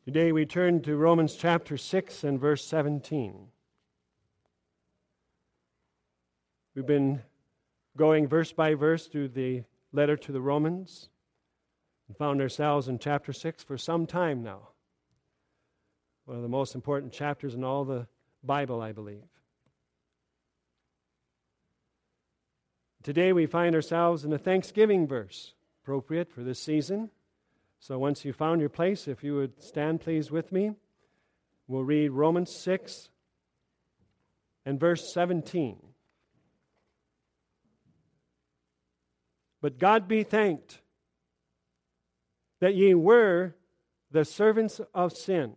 Today we turn to Romans chapter 6 and verse 17. We've been going verse by verse through the letter to the Romans and found ourselves in chapter 6 for some time now. One of the most important chapters in all the Bible, I believe. Today we find ourselves in a Thanksgiving verse, appropriate for this season. So once you found your place, if you would stand please with me, we'll read Romans 6 and verse 17. But God be thanked that ye were the servants of sin,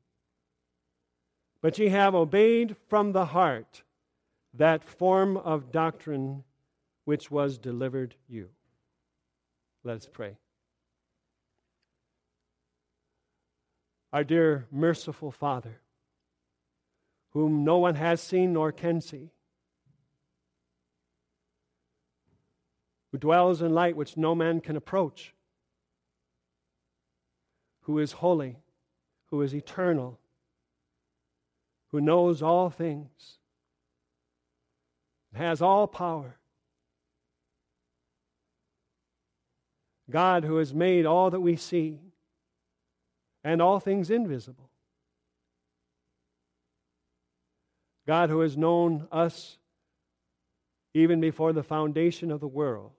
but ye have obeyed from the heart that form of doctrine which was delivered you. Let us pray. Our dear merciful Father, whom no one has seen nor can see, who dwells in light which no man can approach, who is holy, who is eternal, who knows all things, has all power. God, who has made all that we see and all things invisible. God, who has known us even before the foundation of the world,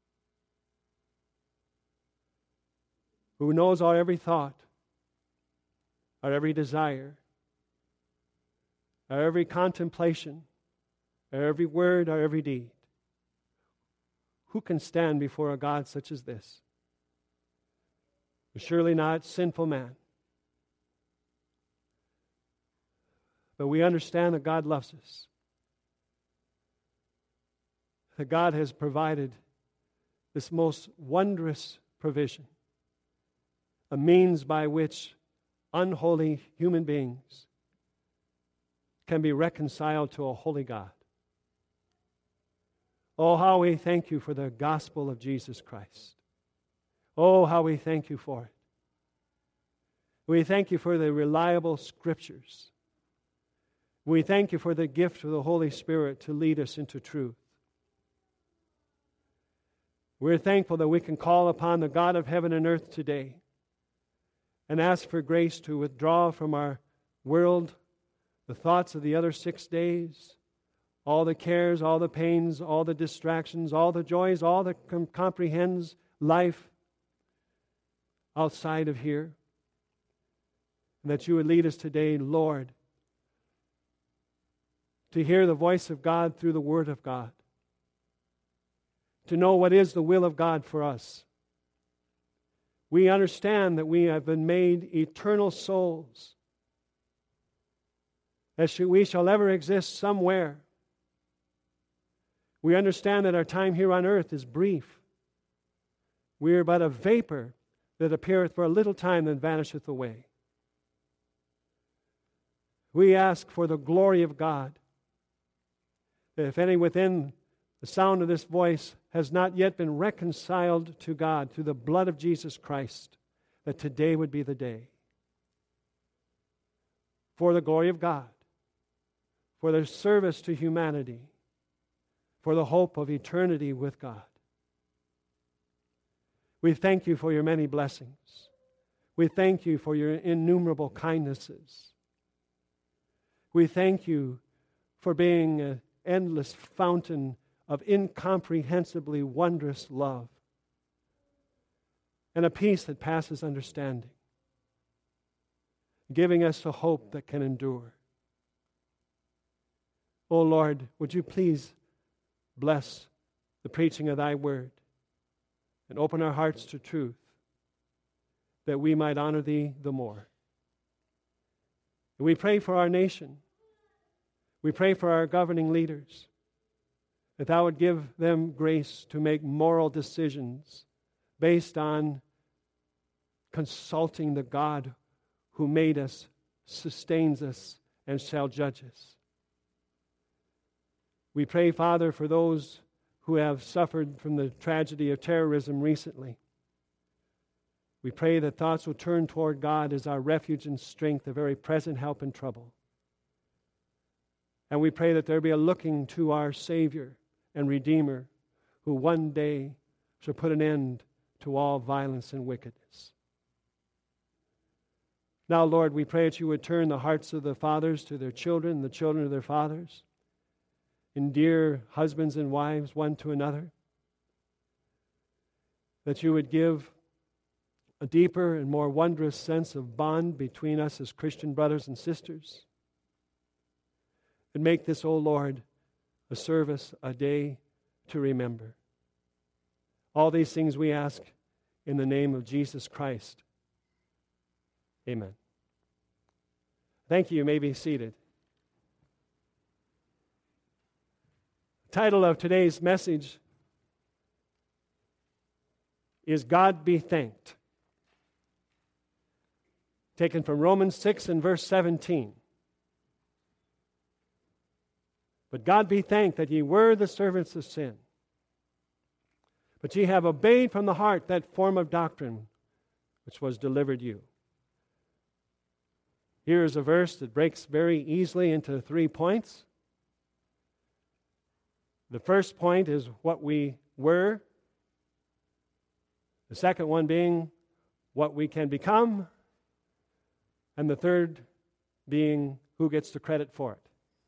who knows our every thought, our every desire, our every contemplation, our every word, our every deed. Who can stand before a God such as this? Surely not sinful man. But we understand that God loves us. That God has provided this most wondrous provision, a means by which unholy human beings can be reconciled to a holy God. Oh, how we thank you for the gospel of Jesus Christ. Oh, how we thank you for it. We thank you for the reliable scriptures. We thank you for the gift of the Holy Spirit to lead us into truth. We're thankful that we can call upon the God of heaven and earth today and ask for grace to withdraw from our world the thoughts of the other 6 days, all the cares, all the pains, all the distractions, all the joys, all that comprehends life outside of here. And that you would lead us today, Lord, to hear the voice of God through the Word of God, to know what is the will of God for us. We understand that we have been made eternal souls, that we shall ever exist somewhere. We understand that our time here on earth is brief. We are but a vapor that appeareth for a little time, then vanisheth away. We ask for the glory of God, that if any within the sound of this voice has not yet been reconciled to God through the blood of Jesus Christ, that today would be the day. For the glory of God, for their service to humanity, for the hope of eternity with God. We thank you for your many blessings. We thank you for your innumerable kindnesses. We thank you for being an endless fountain of incomprehensibly wondrous love and a peace that passes understanding, giving us a hope that can endure. O Lord, would you please bless the preaching of thy word and open our hearts to truth, that we might honor thee the more. And we pray for our nation. We pray for our governing leaders, that thou would give them grace to make moral decisions based on consulting the God who made us, sustains us, and shall judge us. We pray, Father, for those who have suffered from the tragedy of terrorism recently. We pray that thoughts will turn toward God as our refuge and strength, a very present help in trouble. And we pray that there be a looking to our Savior and Redeemer, who one day shall put an end to all violence and wickedness. Now, Lord, we pray that you would turn the hearts of the fathers to their children, and the children to their fathers. Endear husbands and wives one to another. That you would give a deeper and more wondrous sense of bond between us as Christian brothers and sisters. And make this, O Lord, a service, a day to remember. All these things we ask in the name of Jesus Christ. Amen. Thank you. You may be seated. The title of today's message is God Be Thanked. Taken from Romans 6 and verse 17. But God be thanked that ye were the servants of sin. But ye have obeyed from the heart that form of doctrine which was delivered you. Here is a verse that breaks very easily into 3 points. The first point is what we were. The second one being what we can become. And the third being who gets the credit for it.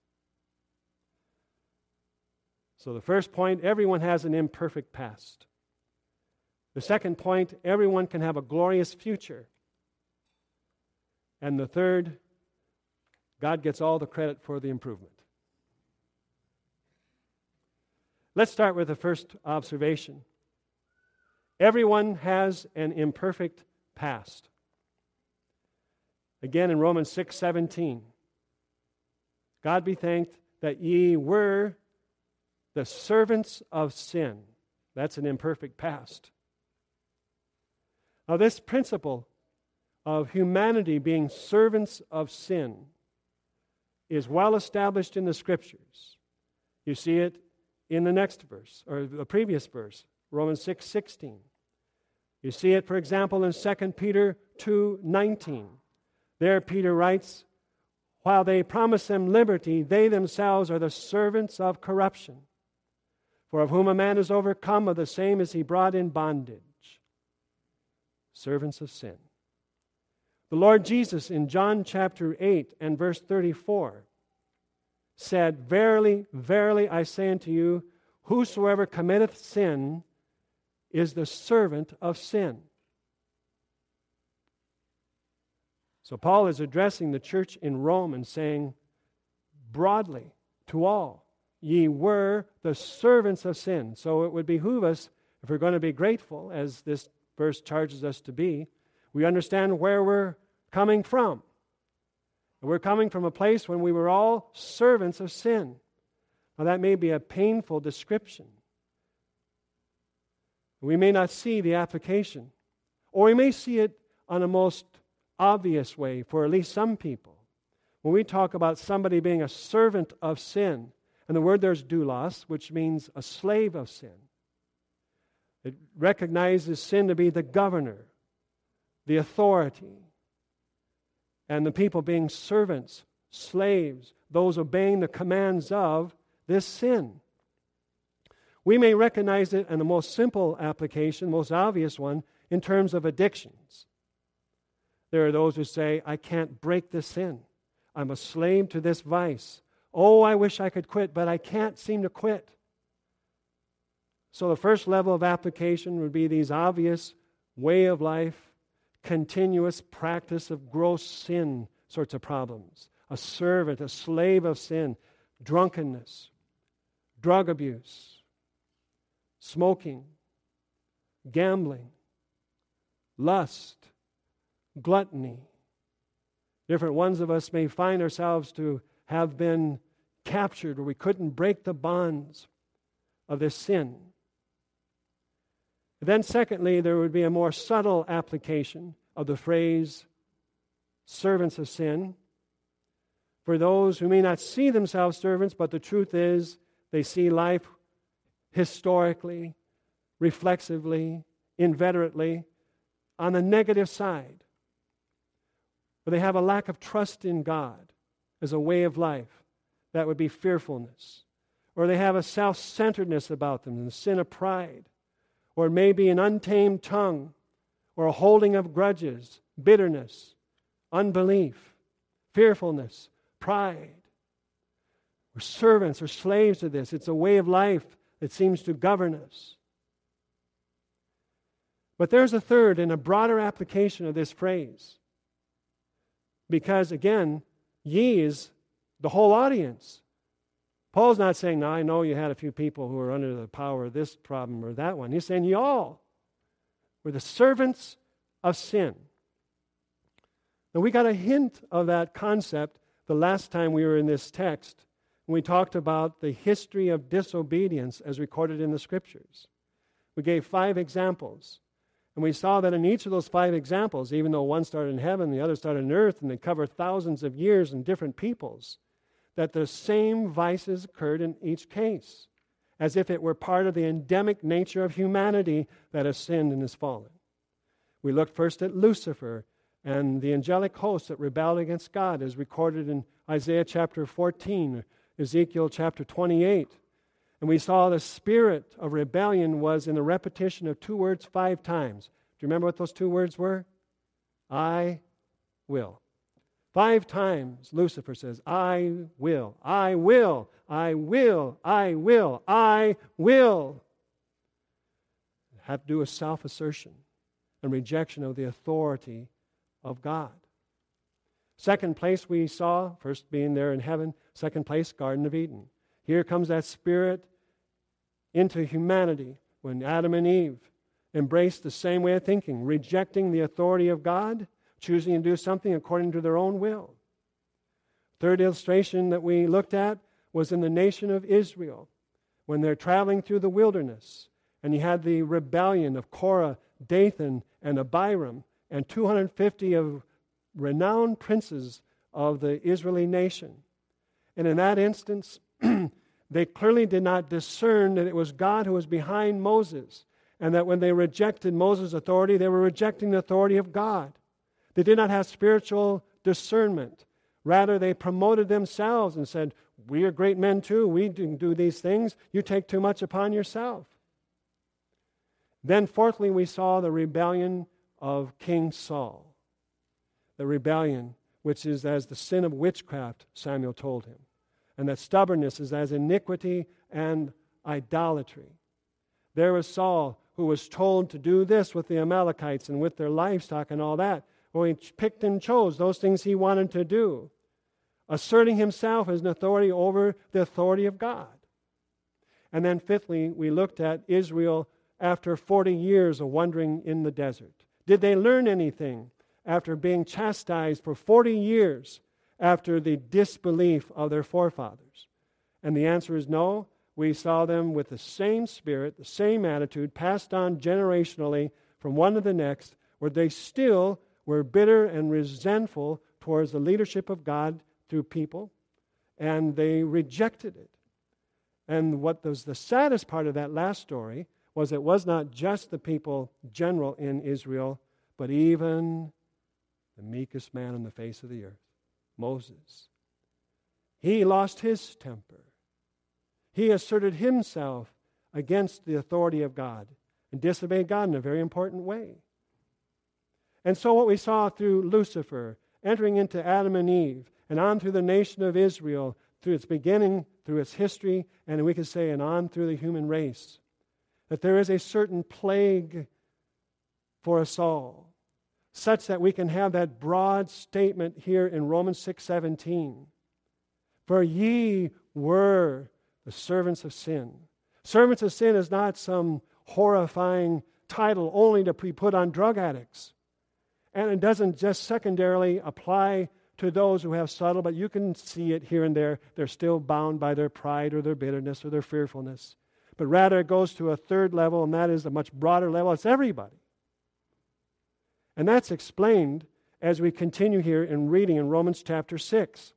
So the first point, everyone has an imperfect past. The second point, everyone can have a glorious future. And the third, God gets all the credit for the improvement. Let's start with the first observation. Everyone has an imperfect past. Again in Romans 6:17. God be thanked that ye were the servants of sin. That's an imperfect past. Now this principle of humanity being servants of sin is well established in the Scriptures. You see it in the next verse, or the previous verse, Romans 6:16. You see it, for example, in 2 Peter 2:19. There Peter writes, while they promise them liberty, they themselves are the servants of corruption. For of whom a man is overcome, of the same is he brought in bondage. Servants of sin. The Lord Jesus in John chapter 8 and verse 34 said, verily, verily, I say unto you, whosoever committeth sin is the servant of sin. So Paul is addressing the church in Rome and saying broadly to all, ye were the servants of sin. So it would behoove us, if we're going to be grateful, as this verse charges us to be, we understand where we're coming from. We're coming from a place when we were all servants of sin. Now that may be a painful description. We may not see the application, or we may see it on a most obvious way for at least some people. When we talk about somebody being a servant of sin, and the word there's doulos, which means a slave of sin. It recognizes sin to be the governor, the authority, and the people being servants, slaves, those obeying the commands of this sin. We may recognize it in the most simple application, most obvious one, in terms of addictions. There are those who say, I can't break this sin. I'm a slave to this vice. Oh, I wish I could quit, but I can't seem to quit. So the first level of application would be these obvious way of life, continuous practice of gross sin sorts of problems. A servant, a slave of sin, drunkenness, drug abuse, smoking, gambling, lust, gluttony. Different ones of us may find ourselves to have been captured, or we couldn't break the bonds of this sin. Then secondly, there would be a more subtle application of the phrase servants of sin for those who may not see themselves servants, but the truth is they see life historically, reflexively, inveterately on the negative side, or they have a lack of trust in God as a way of life, that would be fearfulness. Or they have a self-centeredness about them, and the sin of pride. Or maybe an untamed tongue, or a holding of grudges, bitterness, unbelief, fearfulness, pride. We're servants or slaves to this. It's a way of life that seems to govern us. But there's a third and a broader application of this phrase. Because again, ye is the whole audience. Paul's not saying, now I know you had a few people who are under the power of this problem or that one. He's saying, ye all were the servants of sin. Now we got a hint of that concept the last time we were in this text when we talked about the history of disobedience as recorded in the Scriptures. We gave 5 examples. And we saw that in each of those 5 examples, even though one started in heaven, the other started on earth, and they cover thousands of years and different peoples, that the same vices occurred in each case, as if it were part of the endemic nature of humanity that has sinned and is fallen. We looked first at Lucifer and the angelic host that rebelled against God, as recorded in Isaiah chapter 14, Ezekiel chapter 28. And we saw the spirit of rebellion was in the repetition of 2 words 5 times. Do you remember what those 2 words were? I will. 5 times Lucifer says, I will, I will, I will, I will, I will. It had to do with self-assertion and rejection of the authority of God. Second place we saw, first being there in heaven, second place, Garden of Eden. Here comes that spirit into humanity when Adam and Eve embraced the same way of thinking, rejecting the authority of God, choosing to do something according to their own will. Third illustration that we looked at was in the nation of Israel when they're traveling through the wilderness, and you had the rebellion of Korah, Dathan, and Abiram, and 250 of renowned princes of the Israeli nation. And in that instance, they clearly did not discern that it was God who was behind Moses, and that when they rejected Moses' authority, they were rejecting the authority of God. They did not have spiritual discernment. Rather, they promoted themselves and said, we are great men too. We do these things. You take too much upon yourself. Then fourthly, we saw the rebellion of King Saul. The rebellion, which is as the sin of witchcraft, Samuel told him. And that stubbornness is as iniquity and idolatry. There was Saul, who was told to do this with the Amalekites and with their livestock and all that. Well, he picked and chose those things he wanted to do, asserting himself as an authority over the authority of God. And then fifthly, we looked at Israel after 40 years of wandering in the desert. Did they learn anything after being chastised for 40 years after the disbelief of their forefathers? And the answer is no. We saw them with the same spirit, the same attitude, passed on generationally from one to the next, where they still were bitter and resentful towards the leadership of God through people, and they rejected it. And what was the saddest part of that last story was it was not just the people general in Israel, but even the meekest man on the face of the earth, Moses. He lost his temper. He asserted himself against the authority of God and disobeyed God in a very important way. And so what we saw through Lucifer, entering into Adam and Eve, and on through the nation of Israel, through its beginning, through its history, and we could say, and on through the human race, that there is a certain plague for us all, such that we can have that broad statement here in Romans 6:17. For ye were the servants of sin. Servants of sin is not some horrifying title only to be put on drug addicts. And it doesn't just secondarily apply to those who have subtle, but you can see it here and there. They're still bound by their pride or their bitterness or their fearfulness. But rather it goes to a third level, and that is a much broader level. It's everybody. And that's explained as we continue here in reading in Romans chapter 6.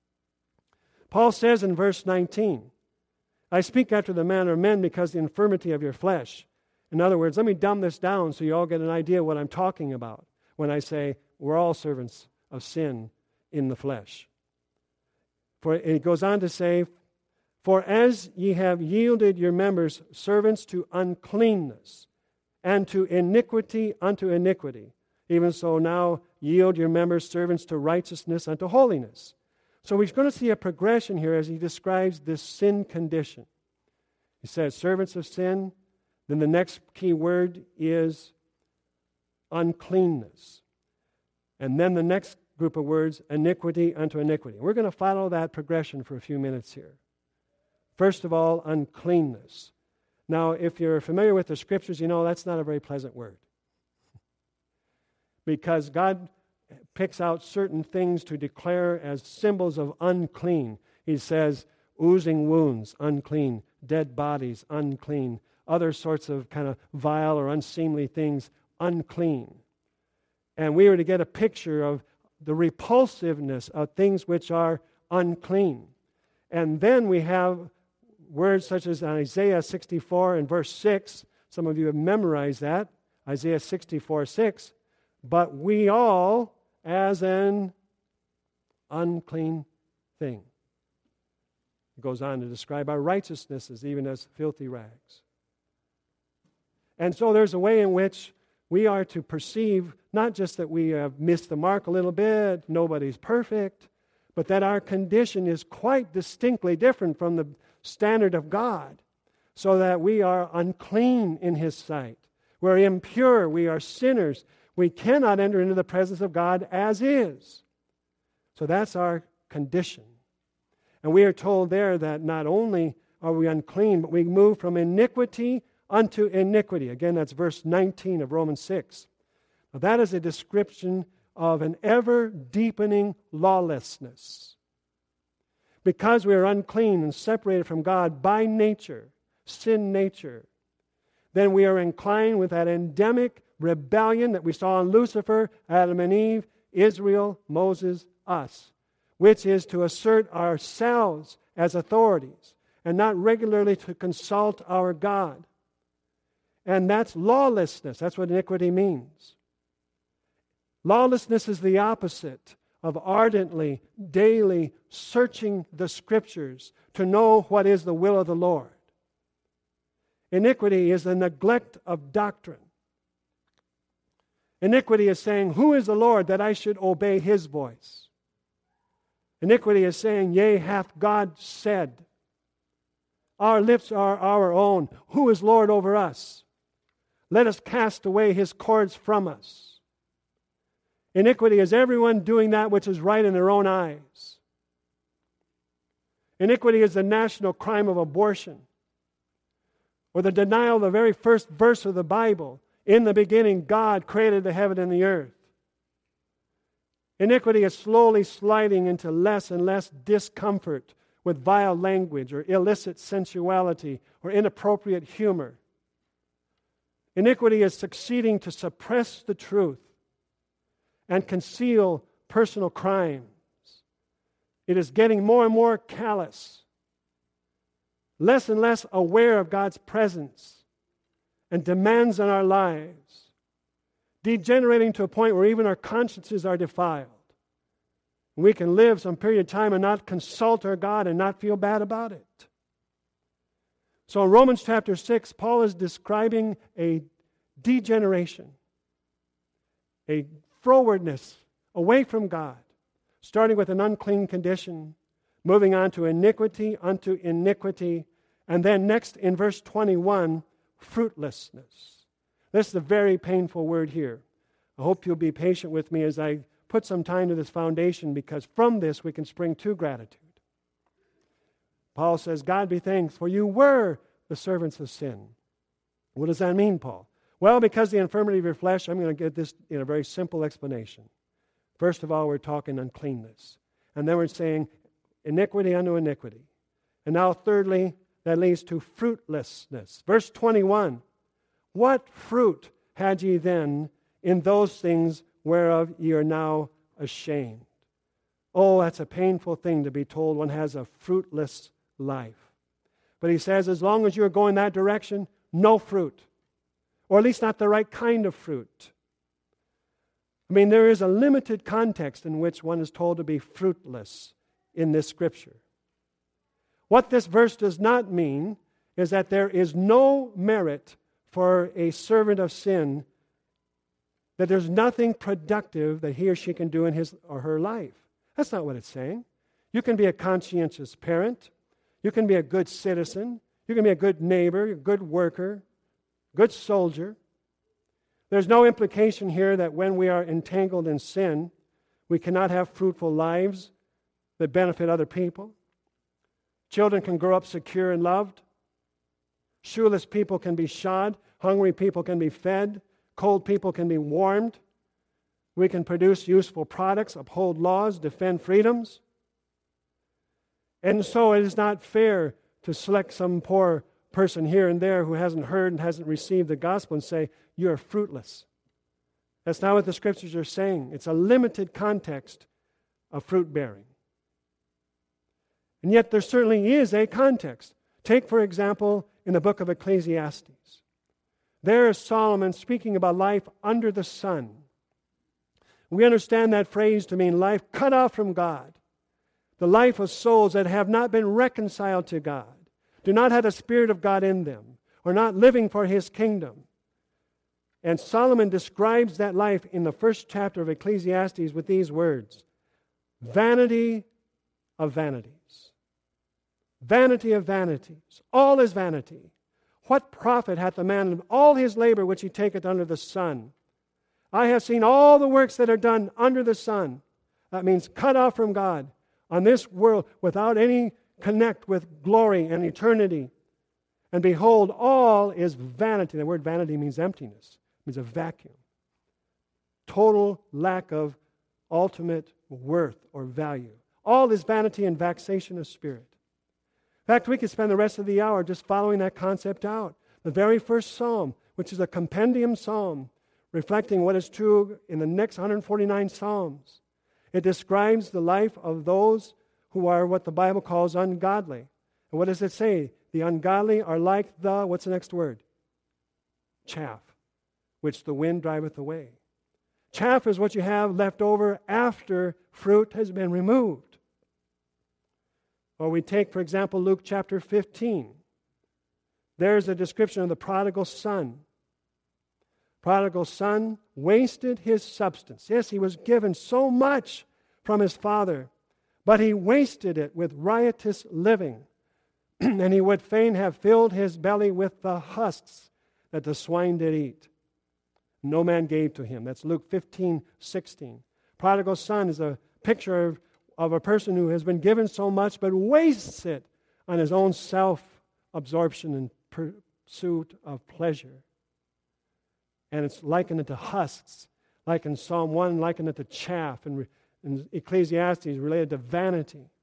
Paul says in verse 19, I speak after the manner of men because the infirmity of your flesh. In other words, let me dumb this down so you all get an idea what I'm talking about when I say we're all servants of sin in the flesh. For it goes on to say, for as ye have yielded your members servants to uncleanness, and to iniquity unto iniquity, even so now yield your members servants to righteousness unto holiness. So we're going to see a progression here as he describes this sin condition. He says servants of sin, then the next key word is uncleanness. And then the next group of words, iniquity unto iniquity. We're going to follow that progression for a few minutes here. First of all, uncleanness. Now, if you're familiar with the Scriptures, you know that's not a very pleasant word. Because God picks out certain things to declare as symbols of unclean. He says, oozing wounds, unclean. Dead bodies, unclean. Other sorts of kind of vile or unseemly things, unclean. And we were to get a picture of the repulsiveness of things which are unclean. And then we have words such as Isaiah 64 and verse 6. Some of you have memorized that. Isaiah 64, 6. But we all as an unclean thing. It goes on to describe our righteousnesses even as filthy rags. And so there's a way in which we are to perceive not just that we have missed the mark a little bit, nobody's perfect, but that our condition is quite distinctly different from the standard of God, so that we are unclean in His sight. We're impure, we are sinners. We cannot enter into the presence of God as is. So that's our condition. And we are told there that not only are we unclean, but we move from iniquity unto iniquity. Again, that's verse 19 of Romans 6. Now, that is a description of an ever-deepening lawlessness. Because we are unclean and separated from God by nature, sin nature, then we are inclined with that endemic rebellion that we saw in Lucifer, Adam and Eve, Israel, Moses, us, which is to assert ourselves as authorities and not regularly to consult our God. And that's lawlessness. That's what iniquity means. Lawlessness is the opposite of ardently, daily searching the Scriptures to know what is the will of the Lord. Iniquity is the neglect of doctrine. Iniquity is saying, who is the Lord that I should obey His voice? Iniquity is saying, yea, hath God said. Our lips are our own. Who is Lord over us? Let us cast away His cords from us. Iniquity is everyone doing that which is right in their own eyes. Iniquity is the national crime of abortion, or the denial of the very first verse of the Bible. In the beginning, God created the heaven and the earth. Iniquity is slowly sliding into less and less discomfort with vile language or illicit sensuality or inappropriate humor. Iniquity is succeeding to suppress the truth and conceal personal crimes. It is getting more and more callous, less and less aware of God's presence and demands on our lives, degenerating to a point where even our consciences are defiled. We can live some period of time and not consult our God and not feel bad about it. So in Romans chapter 6, Paul is describing a degeneration, a frowardness away from God, starting with an unclean condition, moving on to iniquity unto iniquity, and then next in verse 21, fruitlessness. This is a very painful word here. I hope you'll be patient with me as I put some time to this foundation, because from this we can spring to gratitude. Paul says, God be thanked, for you were the servants of sin. What does that mean, Paul? Well, because the infirmity of your flesh, I'm going to get this in a very simple explanation. First of all, we're talking uncleanness. And then we're saying iniquity unto iniquity. And now thirdly, that leads to fruitlessness. Verse 21, what fruit had ye then in those things whereof ye are now ashamed? Oh, that's a painful thing to be told one has a fruitless life. But he says, as long as you're going that direction, no fruit. or at least not the right kind of fruit. I mean, there is a limited context in which one is told to be fruitless in this scripture. What this verse does not mean is that there is no merit for a servant of sin, that there's nothing productive that he or she can do in his or her life. That's not what it's saying. You can be a conscientious parent. You can be a good citizen. You can be a good neighbor, a good worker, good soldier. There's no implication here that when we are entangled in sin, we cannot have fruitful lives that benefit other people. Children can grow up secure and loved. Shoeless people can be shod. Hungry people can be fed. Cold people can be warmed. We can produce useful products, uphold laws, defend freedoms. And so it is not fair to select some poor person here and there who hasn't heard and hasn't received the gospel and say, you're fruitless. That's not what the scriptures are saying. It's a limited context of fruit bearing. And yet there certainly is a context. Take, for example, in the book of Ecclesiastes. There is Solomon speaking about life under the sun. We understand that phrase to mean life cut off from God. The life of souls that have not been reconciled to God, do not have the Spirit of God in them, or not living for His kingdom. And Solomon describes that life in the first chapter of Ecclesiastes with these words: vanity of vanities. Vanity of vanities. All is vanity. What profit hath the man of all his labor which he taketh under the sun? I have seen all the works that are done under the sun. That means cut off from God on this world without any connect with glory and eternity. And behold, all is vanity. The word vanity means emptiness. It means a vacuum. Total lack of ultimate worth or value. All is vanity and vexation of spirit. In fact, we could spend the rest of the hour just following that concept out. The very first psalm, which is a compendium psalm, reflecting what is true in the next 149 psalms. It describes the life of those who are what the Bible calls ungodly. And what does it say? The ungodly are like the, what's the next word? Chaff, which the wind driveth away. Chaff is what you have left over after fruit has been removed. Or we take, for example, Luke chapter 15. There's a description of the prodigal son. Prodigal son wasted his substance. Yes, he was given so much from his father, but he wasted it with riotous living. And he would fain have filled his belly with the husks that the swine did eat. No man gave to him. That's Luke 15:16. Prodigal son is a picture of a person who has been given so much but wastes it on his own self-absorption and pursuit of pleasure. And it's likened it to husks, like in Psalm 1, likened it to chaff, and in Ecclesiastes related to vanity.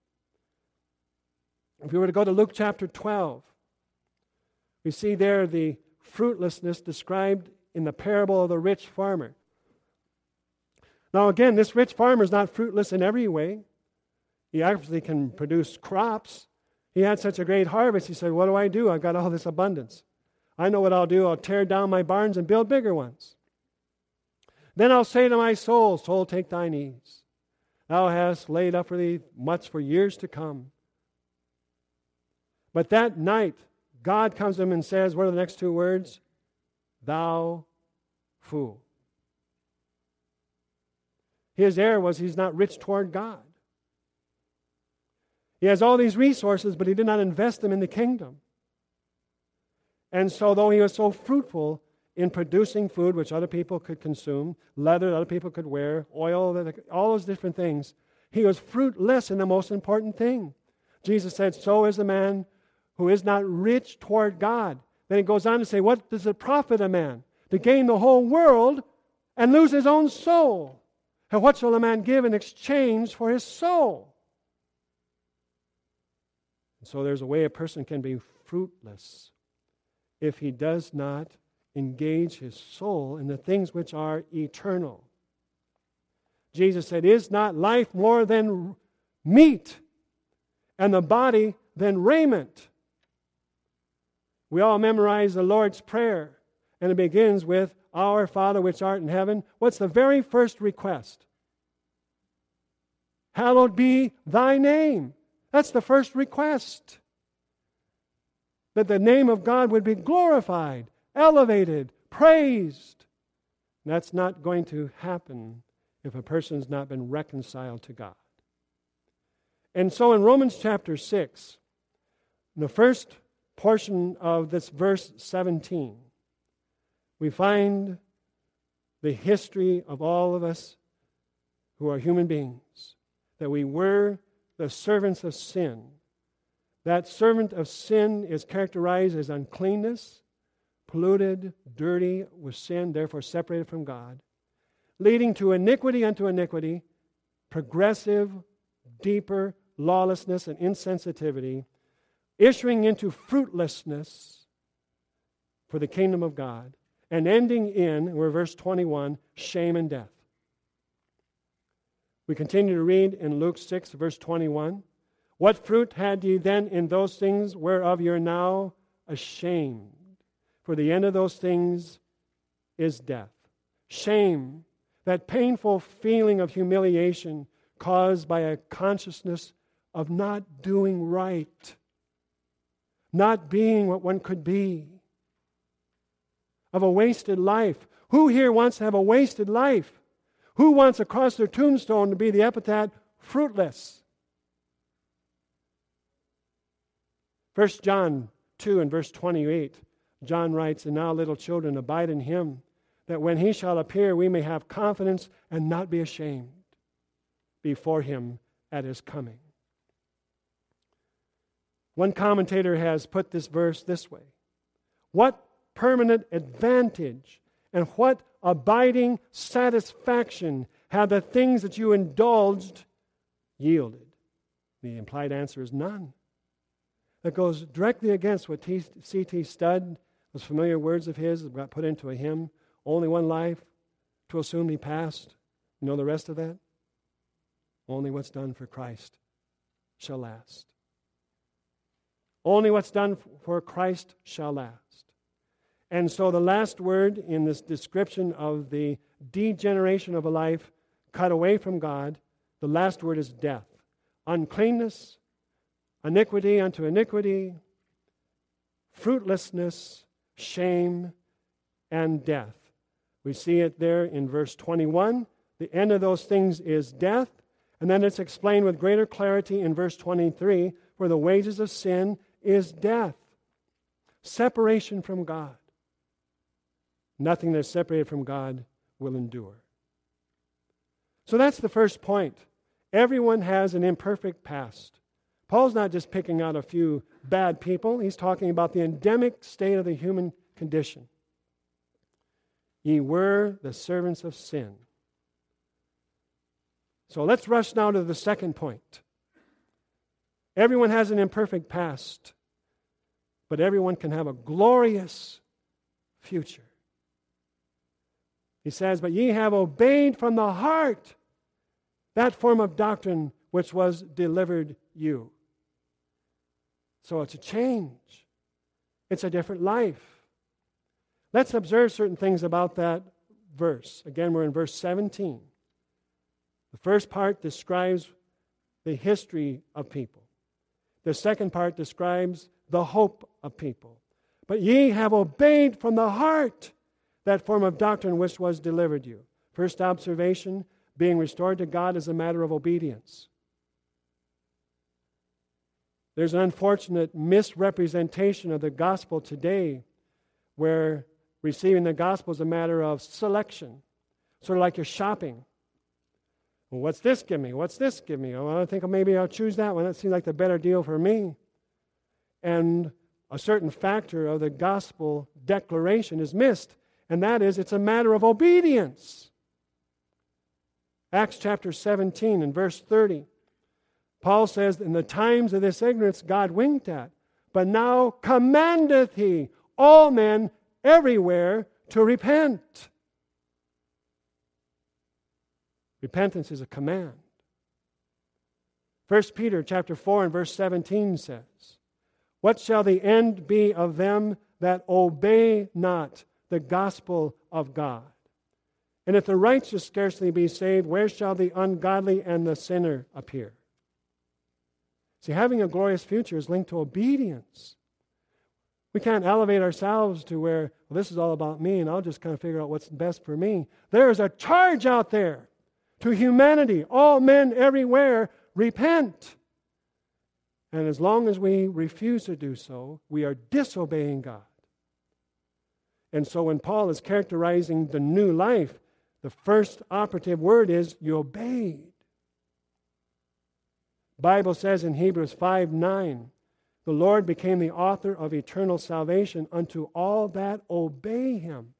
If we were to go to Luke chapter 12, we see there the fruitlessness described in the parable of the rich farmer. Now again, this rich farmer is not fruitless in every way. He actually can produce crops. He had such a great harvest, he said, what do? I've got all this abundance. I know what I'll do. I'll tear down my barns and build bigger ones. Then I'll say to my soul, soul, take thine ease. Thou hast laid up for thee much for years to come. But that night, God comes to him and says, what are the next two words? Thou fool. His error was he's not rich toward God. He has all these resources, but he did not invest them in the kingdom. And so though he was so fruitful in producing food which other people could consume, leather that other people could wear, oil, all those different things, he was fruitless in the most important thing. Jesus said, so is the man who is not rich toward God. Then he goes on to say, what does it profit a man to gain the whole world and lose his own soul? And what shall a man give in exchange for his soul? And so there's a way a person can be fruitless if he does not engage his soul in the things which are eternal. Jesus said, is not life more than meat, and the body than raiment? We all memorize the Lord's Prayer, And it begins with, Our Father which art in heaven. What's the very first request? Hallowed be thy name. That's the first request. That the name of God would be glorified, elevated, praised. And that's not going to happen if a person's not been reconciled to God. And so in Romans chapter 6, the first portion of this verse 17, we find the history of all of us who are human beings, that we were the servants of sin. That servant of sin is characterized as uncleanness, polluted, dirty with sin, therefore separated from God, leading to iniquity unto iniquity, progressive, deeper lawlessness and insensitivity, issuing into fruitlessness for the kingdom of God, and ending in, we're verse 21, shame and death. We continue to read in Luke 6, verse 21, What fruit had ye then in those things whereof ye are now ashamed? For the end of those things is death. Shame, that painful feeling of humiliation caused by a consciousness of not doing right, not being what one could be, of a wasted life. Who here wants to have a wasted life? Who wants across their tombstone to be the epithet, fruitless? 1 John 2 and verse 28, John writes, And now, little children, abide in him, that when he shall appear, we may have confidence and not be ashamed before him at his coming. One commentator has put this verse this way: What permanent advantage and what abiding satisfaction have the things that you indulged yielded? The implied answer is none. That goes directly against what C.T. Studd, those familiar words of his that got put into a hymn, only one life, 'twill soon be past. You know the rest of that? Only what's done for Christ shall last. Only what's done for Christ shall last. And so the last word in this description of the degeneration of a life cut away from God, the last word is death. Uncleanness, iniquity unto iniquity, fruitlessness, shame, and death. We see it there in verse 21. The end of those things is death. And then it's explained with greater clarity in verse 23, for the wages of sin is death. Separation from God. Nothing that's separated from God will endure. So that's the first point. Everyone has an imperfect past. Paul's not just picking out a few bad people. He's talking about the endemic state of the human condition. Ye were the servants of sin. So let's rush now to the second point. Everyone has an imperfect past, but everyone can have a glorious future. He says, But ye have obeyed from the heart that form of doctrine which was delivered you. So it's a change. It's a different life. Let's observe certain things about that verse. Again, we're in verse 17. The first part describes the history of people. The second part describes the hope of people. But ye have obeyed from the heart that form of doctrine which was delivered you. First observation, being restored to God is a matter of obedience. There's an unfortunate misrepresentation of the gospel today where receiving the gospel is a matter of selection. Sort of like you're shopping. Well, what's this give me? What's this give me? Oh, I think maybe I'll choose that one. That seems like the better deal for me. And a certain factor of the gospel declaration is missed, and that is it's a matter of obedience. Acts chapter 17 and verse 30. Paul says, In the times of this ignorance God winked at, but now commandeth he all men everywhere to repent. Repentance is a command. 1 Peter chapter 4 and verse 17 says, What shall the end be of them that obey not the gospel of God. And if the righteous scarcely be saved, where shall the ungodly and the sinner appear? See, having a glorious future is linked to obedience. We can't elevate ourselves to where, well, this is all about me and I'll just kind of figure out what's best for me. There is a charge out there to humanity, all men everywhere, repent. And as long as we refuse to do so, we are disobeying God. And so when Paul is characterizing the new life, the first operative word is you obeyed. The Bible says in Hebrews 5:9, the Lord became the author of eternal salvation unto all that obey Him.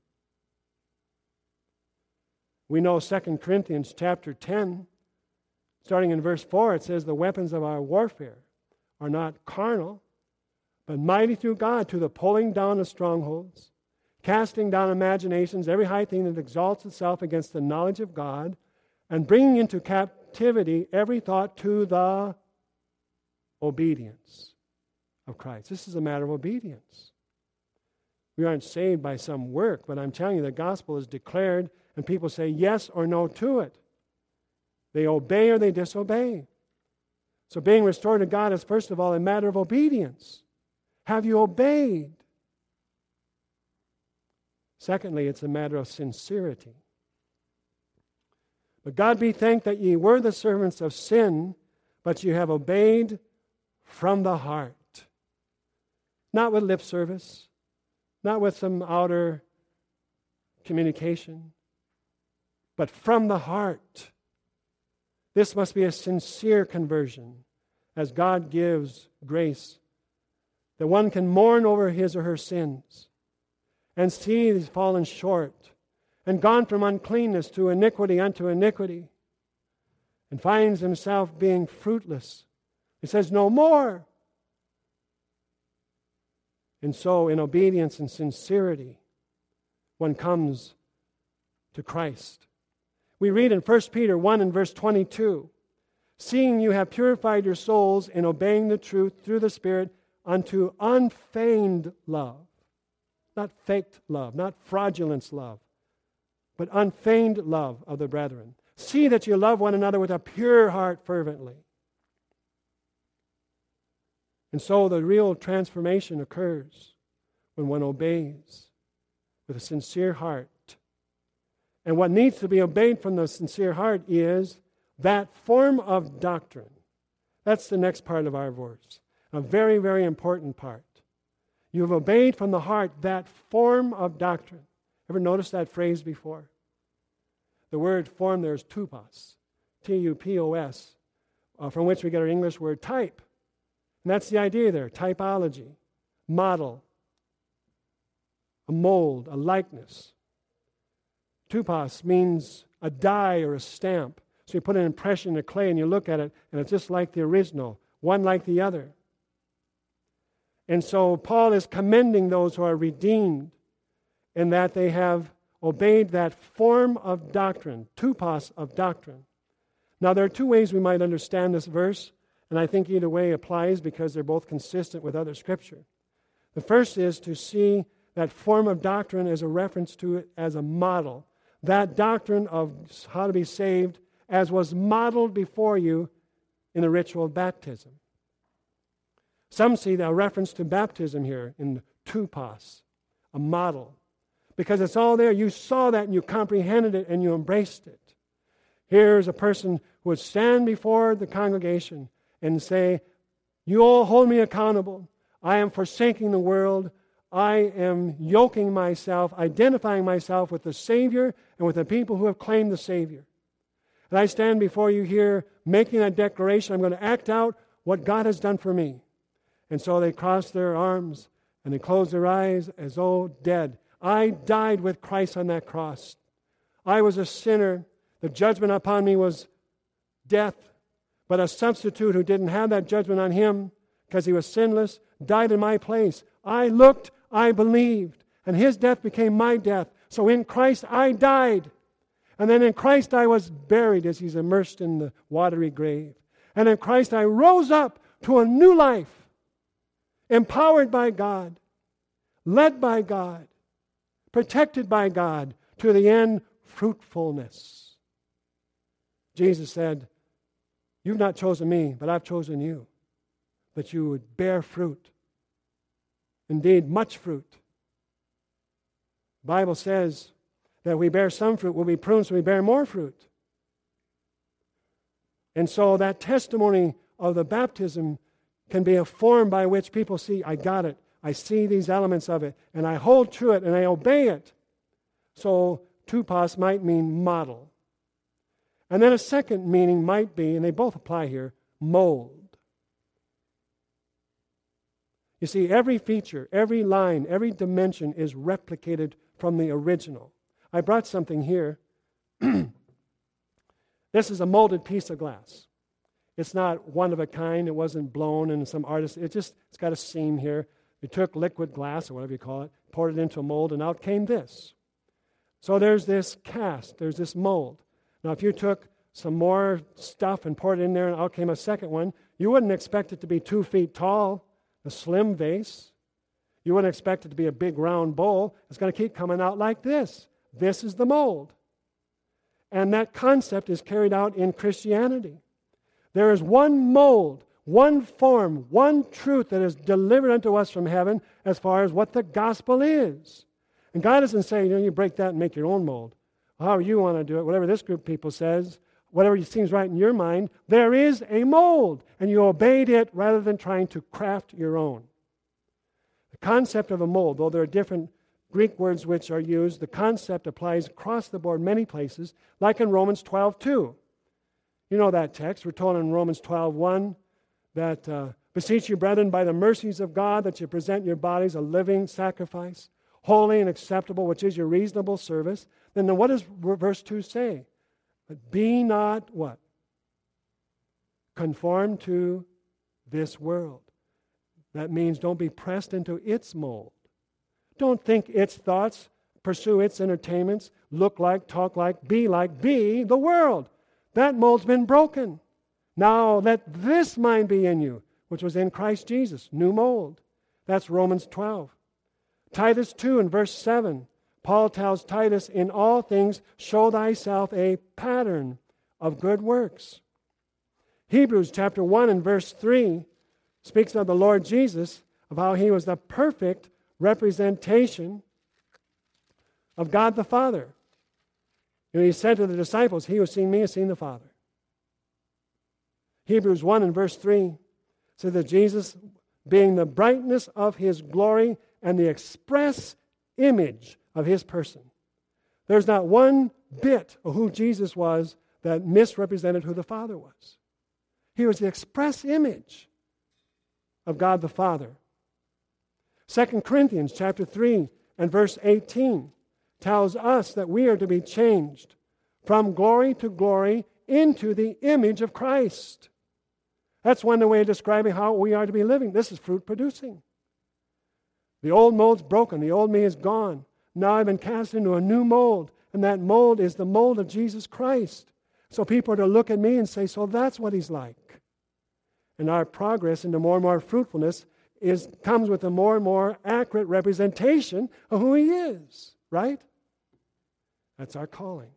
We know 2 Corinthians chapter 10, starting in verse 4, it says, the weapons of our warfare are not carnal, but mighty through God to the pulling down of strongholds, casting down imaginations, every high thing that exalts itself against the knowledge of God, and bringing into captivity every thought to the obedience of Christ. This is a matter of obedience. We aren't saved by some work, but I'm telling you the gospel is declared and people say yes or no to it. They obey or they disobey. So being restored to God is first of all a matter of obedience. Have you obeyed? Secondly, it's a matter of sincerity. But God be thanked that ye were the servants of sin, but you have obeyed from the heart. Not with lip service, not with some outer communication, but from the heart. This must be a sincere conversion as God gives grace that one can mourn over his or her sins and see he's fallen short and gone from uncleanness to iniquity unto iniquity and finds himself being fruitless. He says, no more. And so in obedience and sincerity, one comes to Christ. We read in 1 Peter 1 and verse 22, seeing you have purified your souls in obeying the truth through the Spirit unto unfeigned love. Not faked love, not fraudulent love, but unfeigned love of the brethren. See that you love one another with a pure heart fervently. And so the real transformation occurs when one obeys with a sincere heart. And what needs to be obeyed from the sincere heart is that form of doctrine. That's the next part of our verse. A very, very important part. You have obeyed from the heart that form of doctrine. Ever noticed that phrase before? The word form there is tupos. T-U-P-O-S. From which we get our English word type. And that's the idea there. Typology. Model. A mold. A likeness. Tupos means a die or a stamp. So you put an impression in the clay and you look at it and it's just like the original. One like the other. And so Paul is commending those who are redeemed in that they have obeyed that form of doctrine, tupos of doctrine. Now there are two ways we might understand this verse, and I think either way applies because they're both consistent with other Scripture. The first is to see that form of doctrine as a reference to it as a model. That doctrine of how to be saved as was modeled before you in the ritual of baptism. Some see the reference to baptism here in tupos, a model. Because it's all there. You saw that and you comprehended it and you embraced it. Here's a person who would stand before the congregation and say, you all hold me accountable. I am forsaking the world. I am yoking myself, identifying myself with the Savior and with the people who have claimed the Savior. And I stand before you here making that declaration. I'm going to act out what God has done for me. And so they cross their arms and they close their eyes as though dead. I died with Christ on that cross. I was a sinner. The judgment upon me was death. But a substitute who didn't have that judgment on him because he was sinless died in my place. I looked, I believed, and his death became my death. So in Christ I died. And then in Christ I was buried as he's immersed in the watery grave. And in Christ I rose up to a new life, empowered by God, led by God, protected by God, to the end, fruitfulness. Jesus said, you've not chosen me, but I've chosen you, that you would bear fruit. Indeed, much fruit. The Bible says that we bear some fruit, we'll be pruned so we bear more fruit. And so that testimony of the baptism can be a form by which people see, I got it. I see these elements of it, and I hold to it, and I obey it. So, tupos might mean model. And then a second meaning might be, and they both apply here, mold. You see, every feature, every line, every dimension is replicated from the original. I brought something here. This is a molded piece of glass. It's not one of a kind. It wasn't blown in some artist. It's got a seam here. You took liquid glass, or whatever you call it, poured it into a mold, and out came this. So there's this cast. There's this mold. Now, if you took some more stuff and poured it in there, and out came a second one, you wouldn't expect it to be 2 feet tall, a slim vase. You wouldn't expect it to be a big round bowl. It's going to keep coming out like this. This is the mold. And that concept is carried out in Christianity. There is one mold, one form, one truth that is delivered unto us from heaven as far as what the gospel is. And God doesn't say, you break that and make your own mold. However you want to do it, whatever this group of people says, whatever seems right in your mind, there is a mold, and you obeyed it rather than trying to craft your own. The concept of a mold, though there are different Greek words which are used, the concept applies across the board many places, like in Romans 12:2. You know that text. We're told in Romans 12:1 that, beseech you, brethren, by the mercies of God, that you present your bodies a living sacrifice, holy and acceptable, which is your reasonable service. Then what does verse 2 say? But be not what? Conformed to this world. That means don't be pressed into its mold. Don't think its thoughts, pursue its entertainments, look like, talk like, be the world. That mold's been broken. Now let this mind be in you, which was in Christ Jesus. New mold. That's Romans 12. Titus 2 and verse 7. Paul tells Titus, in all things show thyself a pattern of good works. Hebrews chapter 1 and verse 3 speaks of the Lord Jesus, of how he was the perfect representation of God the Father. He said to the disciples, he who has seen me has seen the Father. Hebrews 1 and verse 3 said that Jesus, being the brightness of his glory and the express image of his person. There's not one bit of who Jesus was that misrepresented who the Father was. He was the express image of God the Father. 2 Corinthians chapter 3 and verse 18 tells us that we are to be changed from glory to glory into the image of Christ. That's one way of describing how we are to be living. This is fruit producing. The old mold's broken. The old me is gone. Now I've been cast into a new mold, and that mold is the mold of Jesus Christ. So people are to look at me and say, so that's what he's like. And our progress into more and more fruitfulness comes with a more and more accurate representation of who he is, right? That's our calling.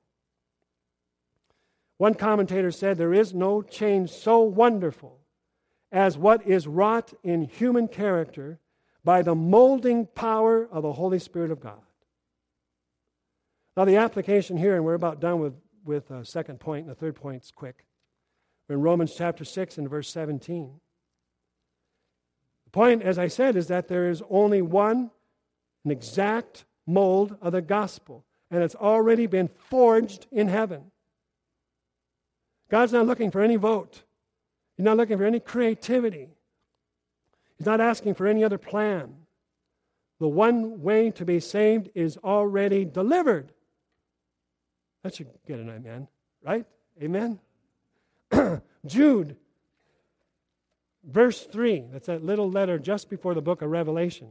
One commentator said, there is no change so wonderful as what is wrought in human character by the molding power of the Holy Spirit of God. Now the application here, and we're about done with the second point, and the third point's quick. We're in Romans chapter 6 and verse 17. The point, as I said, is that there is only an exact mold of the gospel, and it's already been forged in heaven. God's not looking for any vote. He's not looking for any creativity. He's not asking for any other plan. The one way to be saved is already delivered. That should get an amen, right? Amen? Jude, verse 3. That's that little letter just before the book of Revelation.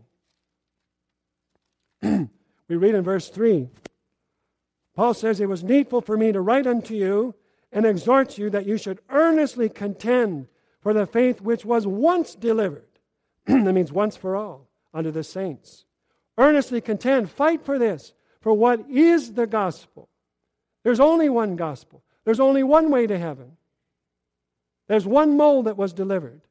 We read in verse 3. Paul says, it was needful for me to write unto you and exhort you that you should earnestly contend for the faith which was once delivered. That means once for all, unto the saints. Earnestly contend. Fight for this. For what is the gospel? There's only one gospel. There's only one way to heaven. There's one mold that was delivered.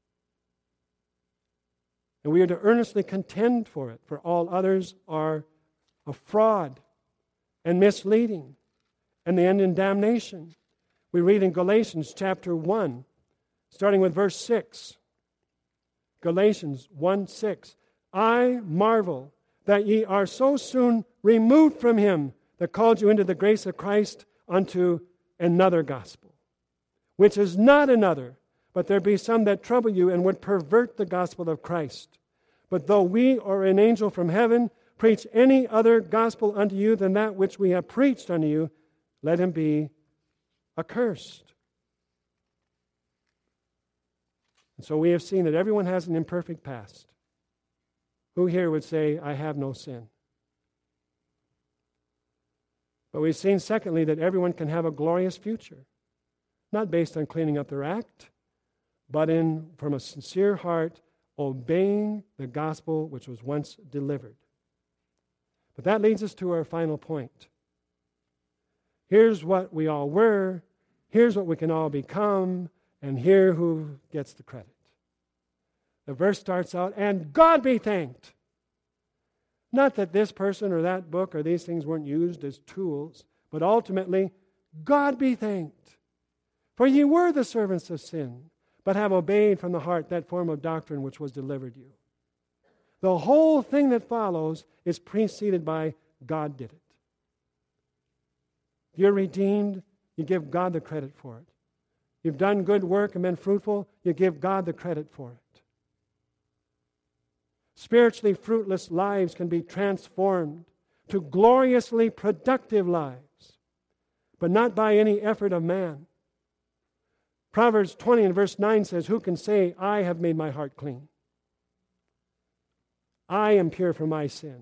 And we are to earnestly contend for it, for all others are a fraud and misleading, and they end in damnation. We read in Galatians chapter 1, starting with verse 6. Galatians 1:6. I marvel that ye are so soon removed from him that called you into the grace of Christ unto another gospel, which is not another, but there be some that trouble you and would pervert the gospel of Christ. But though we or an angel from heaven preach any other gospel unto you than that which we have preached unto you, let him be accursed. And so we have seen that everyone has an imperfect past. Who here would say, I have no sin? But we've seen, secondly, that everyone can have a glorious future, not based on cleaning up their act, but from a sincere heart, obeying the gospel which was once delivered. But that leads us to our final point. Here's what we all were, here's what we can all become, and here who gets the credit. The verse starts out, and God be thanked. Not that this person or that book or these things weren't used as tools, but ultimately, God be thanked. For ye were the servants of sin, but have obeyed from the heart that form of doctrine which was delivered you. The whole thing that follows is preceded by God did it. You're redeemed, you give God the credit for it. You've done good work and been fruitful, you give God the credit for it. Spiritually fruitless lives can be transformed to gloriously productive lives, but not by any effort of man. Proverbs 20 and verse 9 says, who can say, I have made my heart clean? I am pure from my sin.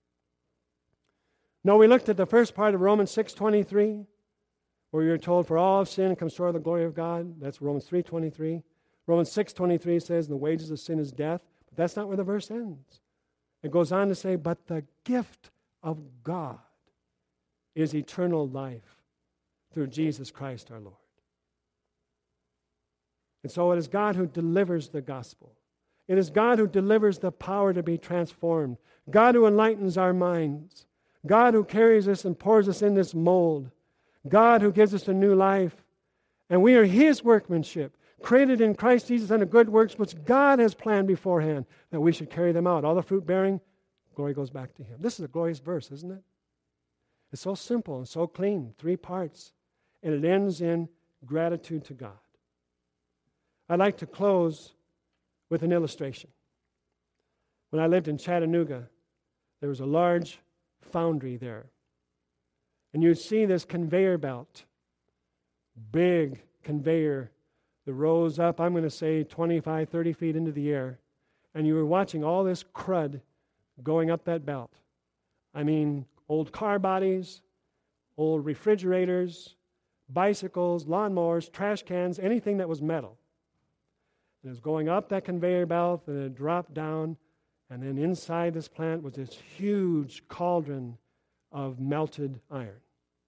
No, we looked at the first part of Romans 6:23, where you're told, for all of sin comes short of the glory of God. That's Romans 3:23. Romans 6:23 says, the wages of sin is death. But that's not where the verse ends. It goes on to say, but the gift of God is eternal life through Jesus Christ our Lord. And so it is God who delivers the gospel. It is God who delivers the power to be transformed. God who enlightens our minds. God who carries us and pours us in this mold. God who gives us a new life. And we are His workmanship, created in Christ Jesus unto good works, which God has planned beforehand, that we should carry them out. All the fruit bearing, glory goes back to Him. This is a glorious verse, isn't it? It's so simple and so clean, 3 parts. And it ends in gratitude to God. I'd like to close with an illustration. When I lived in Chattanooga, there was a large foundry there. And you'd see this conveyor belt, big conveyor that rose up, I'm going to say 25, 30 feet into the air. And you were watching all this crud going up that belt. I mean, old car bodies, old refrigerators, bicycles, lawnmowers, trash cans, anything that was metal. And it was going up that conveyor belt, and it dropped down, and then inside this plant was this huge cauldron of melted iron.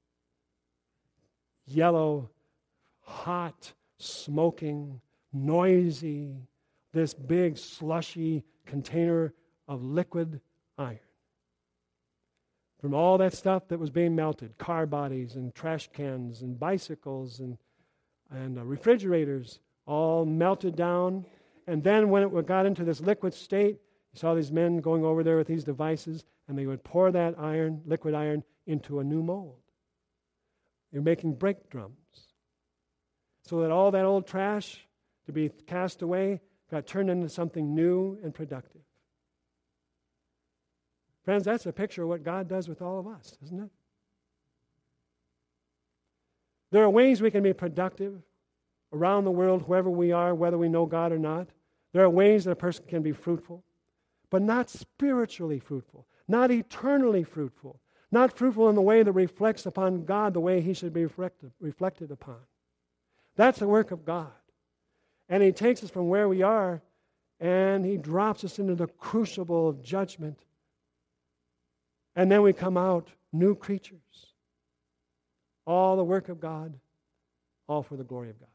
Yellow, hot, smoking, noisy, this big slushy container of liquid iron. From all that stuff that was being melted, car bodies and trash cans and bicycles and refrigerators, all melted down. And then when it got into this liquid state, you saw these men going over there with these devices, and they would pour that iron, liquid iron, into a new mold. They were making brake drums. So that all that old trash to be cast away got turned into something new and productive. Friends, that's a picture of what God does with all of us, isn't it? There are ways we can be productive around the world, whoever we are, whether we know God or not. There are ways that a person can be fruitful, but not spiritually fruitful, not eternally fruitful, not fruitful in the way that reflects upon God the way He should be reflected upon. That's the work of God. And He takes us from where we are and He drops us into the crucible of judgment And then we come out new creatures. All the work of God, all for the glory of God.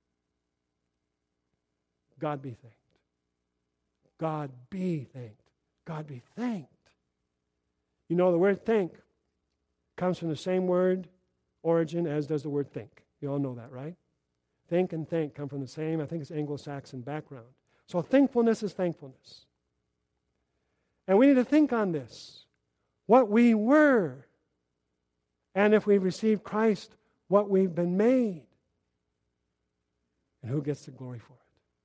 God be thanked. God be thanked. God be thanked. You know, the word thank comes from the same word origin as does the word think. You all know that, right? Think and thank come from the same, I think it's Anglo-Saxon background. So thankfulness is thankfulness. And we need to think on this. What we were. And if we've received Christ, what we've been made. And who gets the glory for it.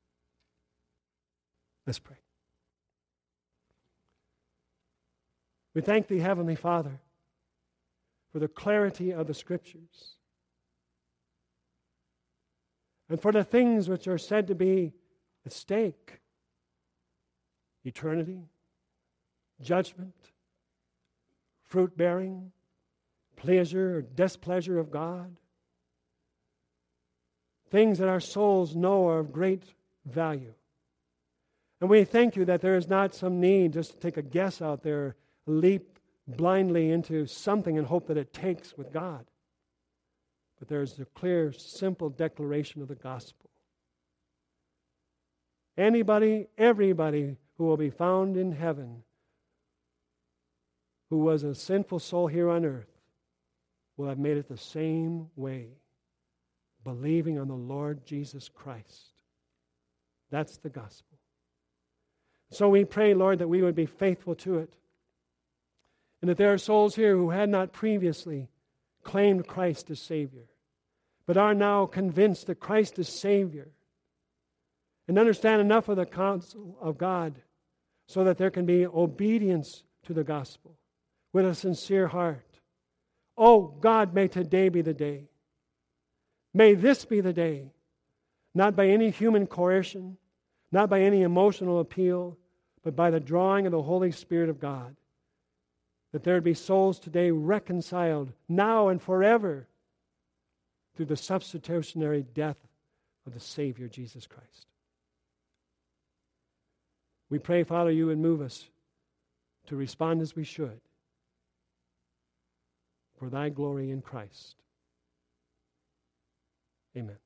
Let's pray. We thank Thee, Heavenly Father, for the clarity of the Scriptures and for the things which are said to be at stake: eternity, judgment, fruit-bearing, pleasure or displeasure of God, things that our souls know are of great value. And we thank You that there is not some need just to take a guess out there, leap blindly into something and hope that it takes with God. But there's the clear, simple declaration of the gospel. Anybody, everybody who will be found in heaven who was a sinful soul here on earth will have made it the same way, believing on the Lord Jesus Christ. That's the gospel. So we pray, Lord, that we would be faithful to it. And that there are souls here who had not previously claimed Christ as Savior, but are now convinced that Christ is Savior, and understand enough of the counsel of God so that there can be obedience to the gospel with a sincere heart. Oh God, may today be the day. May this be the day, not by any human coercion, not by any emotional appeal, but by the drawing of the Holy Spirit of God, that there would be souls today reconciled now and forever through the substitutionary death of the Savior, Jesus Christ. We pray, Father, You would move us to respond as we should for Thy glory in Christ. Amen.